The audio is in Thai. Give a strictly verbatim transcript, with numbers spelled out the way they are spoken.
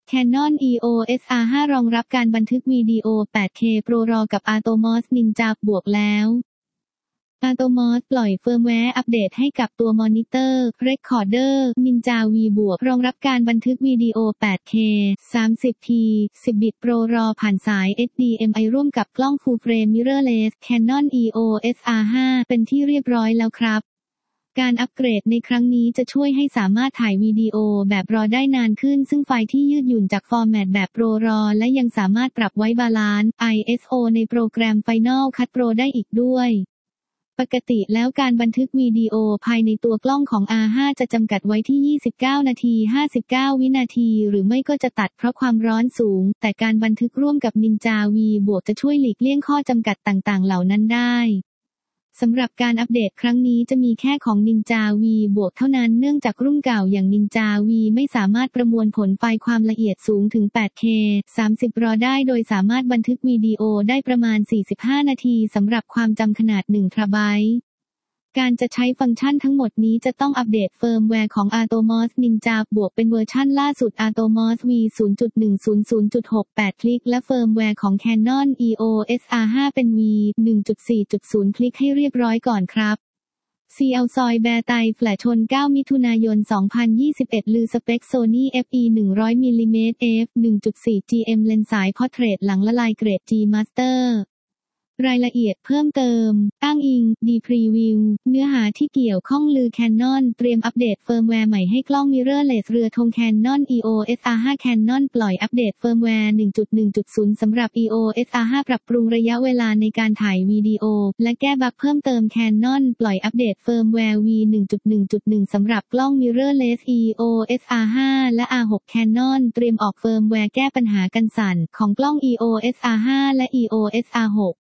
Canon อี โอ เอส อาร์ ห้า รองรับการบันทึกวิดีโอ แปดเค ProRAW กับ Atomos Ninja บวกแล้ว Atomos ปล่อยเฟิร์มแวร์อัปเดตให้กับตัวมอนิเตอร์ Recorder Ninja V บวกรองรับการบันทึกวิดีโอ แปดเค สามสิบพี สิบ บิต ProRAW ผ่านสาย เอช ดี เอ็ม ไอ ร่วมกับกล้อง Full Frame Mirrorless Canon อี โอ เอส อาร์ ห้า เป็นที่เรียบร้อยแล้วครับการอัปเกรดในครั้งนี้จะช่วยให้สามารถถ่ายวิดีโอแบบรอได้นานขึ้นซึ่งไฟล์ที่ยืดหยุ่นจากฟอร์แมตแบบ ProRAW และยังสามารถปรับไว้บาลานซ์ ไอ เอส โอ ในโปรแกรม Final Cut Pro ได้อีกด้วยปกติแล้วการบันทึกวิดีโอภายในตัวกล้องของ อาร์ ห้า จะจำกัดไว้ที่ยี่สิบเก้านาทีห้าสิบเก้าวินาทีหรือไม่ก็จะตัดเพราะความร้อนสูงแต่การบันทึกร่วมกับ Ninja V บวกจะช่วยหลีกเลี่ยงข้อจำกัดต่างๆเหล่านั้นได้สำหรับการอัปเดตครั้งนี้จะมีแค่ของ Ninja V บวกเท่านั้นเนื่องจากรุ่นเก่าอย่าง Ninja V ไม่สามารถประมวลผลไฟล์ความละเอียดสูงถึง แปดเค สามสิบ รอ ได้โดยสามารถบันทึกวิดีโอได้ประมาณ สี่สิบห้านาทีสำหรับความจำขนาด หนึ่ง เทราไบต์การจะใช้ฟังก์ชันทั้งหมดนี้จะต้องอัปเดตเฟิร์มแวร์ของ Atomos Ninja บวกเป็นเวอร์ชั่นล่าสุด Atomos V ศูนย์จุดหนึ่งศูนย์ศูนย์จุดหกแปด คลิกและเฟิร์มแวร์ของ Canon อี โอ เอส อาร์ ห้า เป็น V หนึ่งจุดสี่จุดศูนย์ คลิกให้เรียบร้อยก่อนครับซี แอล ซอยแบร์ไตแฟลชชนเก้ามิถุนายนสองพันยี่สิบเอ็ดลือสเปค Sony เอฟ อี หนึ่งร้อยมิลลิเมตร เอฟ หนึ่งจุดสี่ จี เอ็ม เลนส์สาย Portrait หลังละลายเกรด G Masterรายละเอียดเพิ่มเติมอ้างอิง ดี พรีวิว เนื้อหาที่เกี่ยวข้องลือ Canon เตรียมอัปเดตเฟิร์มแวร์ใหม่ให้กล้อง Mirrorless เรือธง Canon อี โอ เอส อาร์ ห้า Canon ปล่อยอัปเดตเฟิร์มแวร์ หนึ่งจุดหนึ่งจุดศูนย์ สำหรับ อี โอ เอส อาร์ ห้า ปรับปรุงระยะเวลาในการถ่ายวิดีโอและแก้บั๊กเพิ่มเติม Canon ปล่อยอัปเดตเฟิร์มแวร์ V หนึ่งจุดหนึ่งจุดหนึ่ง สำหรับกล้อง Mirrorless อี โอ เอส อาร์ ห้า และ อาร์ หก Canon เตรียมออกเฟิร์มแวร์แก้ปัญหากันสั่นของกล้อง อี โอ เอส อาร์ ห้า และ อี โอ เอส อาร์ หก